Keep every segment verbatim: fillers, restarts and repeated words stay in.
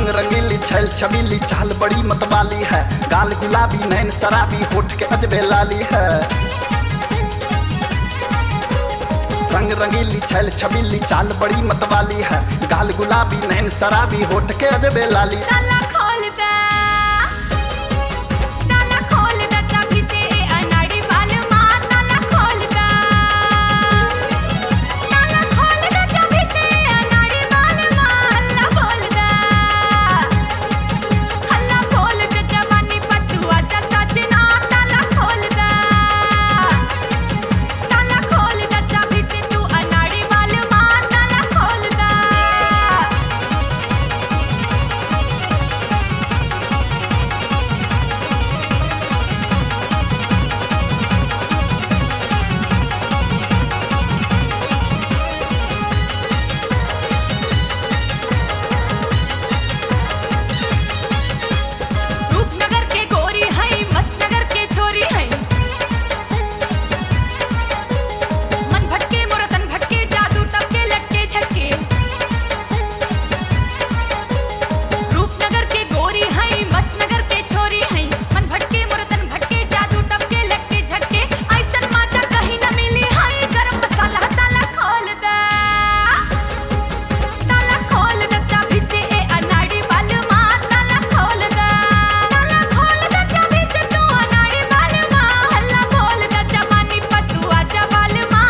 रंग रंगीली छैल छबीली चाल बड़ी मतवाली है, गाल गुलाबी नैन शराबी होठ के अजबे लाली है। रंग रंगीली छैल छबीली चाल बड़ी मतवाली है, गाल गुलाबी नैन शराबी होठ के अजबे लाली। ताला खोल दे, ताला खोल दे चाबी से अनाड़ी वाल मार। ताला खोल दे, ताला खोल दे चाबी से अनाड़ी वाल मार। हल्ला बोल दे, हल्ला बोल दे जवानी पतुआ चा सजना। ताला खोल दे, ताला खोल दे चाबी से तू अनाड़ी वाल मार। ताला खोल दे। रूपनगर के गोरी है, मस्तनगर के छोरी है। मन भटके मोर तन भटके, जादू टपके लटके झटके। रूपनगर के गोरी है, मस्तनगर के छोरी है। मन भटके मोर तन भटके, जादू टपके लटके झटके। ऐसन माचा कहीं न मिली है, गरम मसाला। ताला खोल दे, ताला खोल दे चाबी से ए अनाड़ी वाल मार। ताला खोल दे, ताला खोल दे चाबी से तू अनाड़ी वाल मार। हल्ला बोल दे जवानी पतुआ चा वाल मार।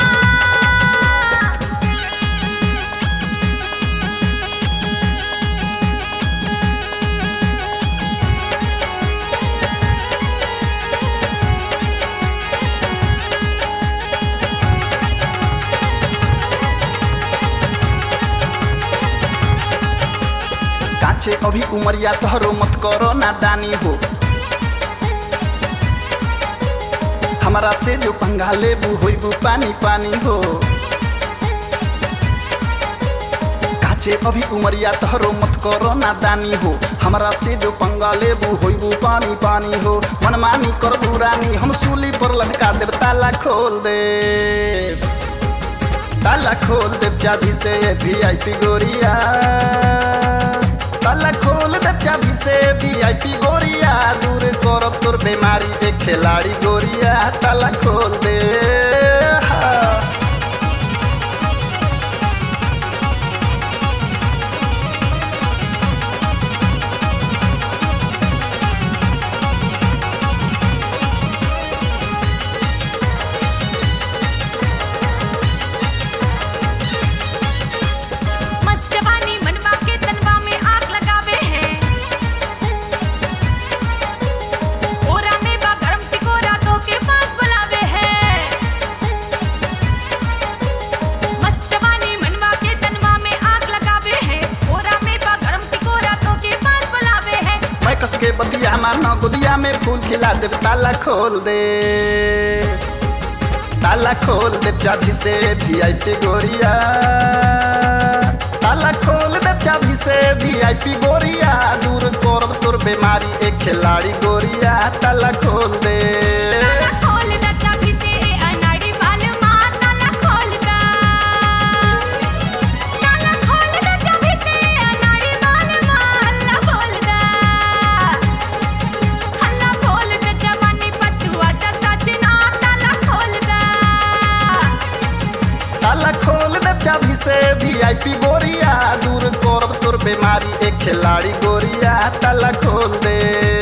काचे अभी उमरिया तोहरो मत करो नादानी हो, हमारा से जो पंगा लेबू होइबू पानी पानी हो। काचे अभी उमरिया तोहरो मत करो नादानी हो, हमारा से जो पंगा लेबू होइबू पानी पानी हो। मनमानी करबू रानी हम सूली पर लटका देब। ताला खोल दे, ताला खोल दे चाबी से वी आई पी गोरिया। ताला खोल दे चाबी से वी आई पी गोरिया, दूर करब तोर बीमारी ए खिलाड़ी गोरिया। ताला खोल दे हाँ। मस्त जवानी मनवा के तनवा में आग लगावे है। ओरा में बा गरम टिकोरा तो के पास बुलावे है। मस्त जवानी मनवा के तनवा में आग लगावे है। ओरा में बा गरम टिकोरा तो के पास बुलावे है। मैं कस के बतिया मारना गुदिया में फूल खिला दे। ताला खोल दे, ताला खोल दे चाबी से वी आई पी गोरिया। ताला खोल दे चाबी से वी आई पी गोरिया, दूर करब तोर बीमारी ए खिलाड़ी गोरिया। ताला खोल दे, ताला खोल दे चाबी से अनाड़ी वाल मार। ताला खोल दे, ताला खोल दे चाबी से अनाड़ी वाल मार। हल्ला बोल दे, हल्ला बोल दे जवानी पतुआ चा सजना। ताला खोल दे, ताला खोल दे चाबी से वी आई पी गोरिया, दूर करब तोर बीमारी ए खिलाड़ी गोरिया। ताला खोल दे।